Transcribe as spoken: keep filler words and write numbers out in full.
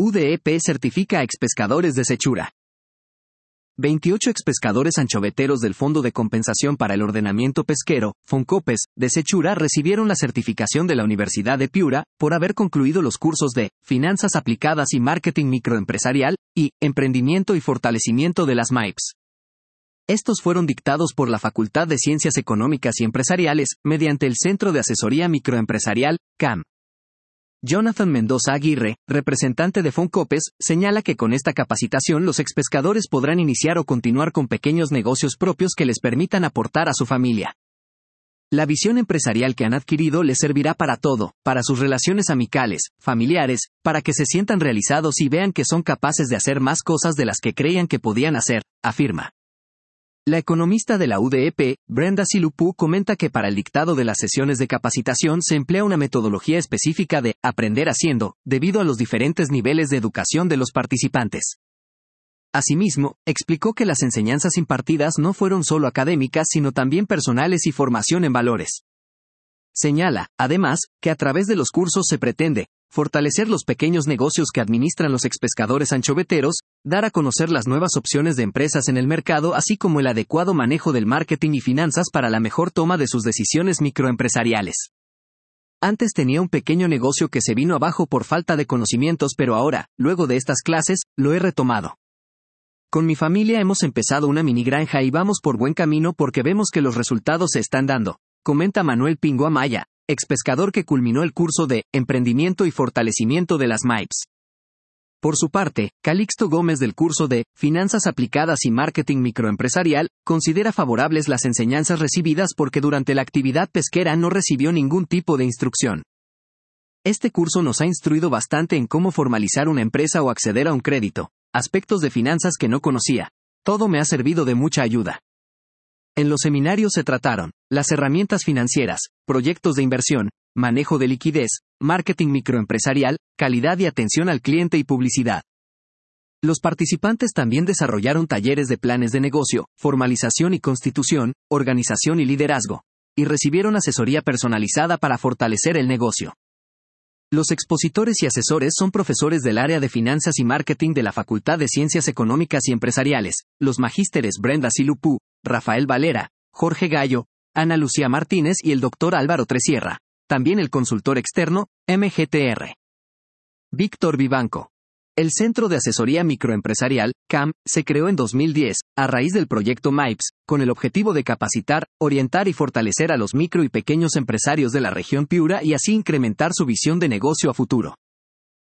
U D E P certifica a expescadores de Sechura. veintiocho expescadores anchoveteros del Fondo de Compensación para el Ordenamiento Pesquero, FONCOPES, de Sechura recibieron la certificación de la Universidad de Piura por haber concluido los cursos de Finanzas Aplicadas y Marketing Microempresarial y Emprendimiento y Fortalecimiento de las M I P S. Estos fueron dictados por la Facultad de Ciencias Económicas y Empresariales, mediante el Centro de Asesoría Microempresarial, C A M. Jonathan Mendoza Aguirre, representante de FONCOPES, señala que con esta capacitación los expescadores podrán iniciar o continuar con pequeños negocios propios que les permitan aportar a su familia. La visión empresarial que han adquirido les servirá para todo, para sus relaciones amicales, familiares, para que se sientan realizados y vean que son capaces de hacer más cosas de las que creían que podían hacer, afirma. La economista de la U D E P, Brenda Silupú, comenta que para el dictado de las sesiones de capacitación se emplea una metodología específica de aprender haciendo, debido a los diferentes niveles de educación de los participantes. Asimismo, explicó que las enseñanzas impartidas no fueron solo académicas sino también personales y formación en valores. Señala, además, que a través de los cursos se pretende fortalecer los pequeños negocios que administran los expescadores anchoveteros, dar a conocer las nuevas opciones de empresas en el mercado así como el adecuado manejo del marketing y finanzas para la mejor toma de sus decisiones microempresariales. Antes tenía un pequeño negocio que se vino abajo por falta de conocimientos, pero ahora, luego de estas clases, lo he retomado. Con mi familia hemos empezado una mini granja y vamos por buen camino porque vemos que los resultados se están dando, comenta Manuel Pingo Amaya, expescador que culminó el curso de Emprendimiento y Fortalecimiento de las M I P S. Por su parte, Calixto Gómez del curso de Finanzas Aplicadas y Marketing Microempresarial, considera favorables las enseñanzas recibidas porque durante la actividad pesquera no recibió ningún tipo de instrucción. Este curso nos ha instruido bastante en cómo formalizar una empresa o acceder a un crédito, aspectos de finanzas que no conocía. Todo me ha servido de mucha ayuda. En los seminarios se trataron las herramientas financieras, proyectos de inversión, manejo de liquidez, marketing microempresarial, calidad y atención al cliente y publicidad. Los participantes también desarrollaron talleres de planes de negocio, formalización y constitución, organización y liderazgo, y recibieron asesoría personalizada para fortalecer el negocio. Los expositores y asesores son profesores del área de finanzas y marketing de la Facultad de Ciencias Económicas y Empresariales, los magísteres Brenda Silupú, Rafael Valera, Jorge Gallo, Ana Lucía Martínez y el doctor Álvaro Tresierra. También el consultor externo, M G T R. Víctor Vivanco. El Centro de Asesoría Microempresarial, C A M, se creó en dos mil diez, a raíz del proyecto M I P S, con el objetivo de capacitar, orientar y fortalecer a los micro y pequeños empresarios de la región Piura y así incrementar su visión de negocio a futuro.